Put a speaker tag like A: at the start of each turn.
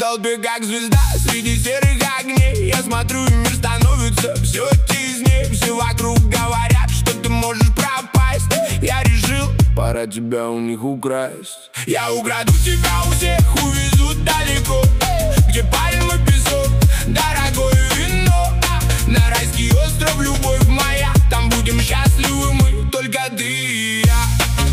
A: толпе, как звезда среди серых огней. Я смотрю, и мир становится все теснее. Все вокруг говорят, что ты можешь пропасть. Я решил, пора тебя у них украсть. Я украду тебя у всех, увезу далеко, где пальмы, песок, дорогое вино. На райский остров, любовь моя, там будем счастливы мы, только ты и я.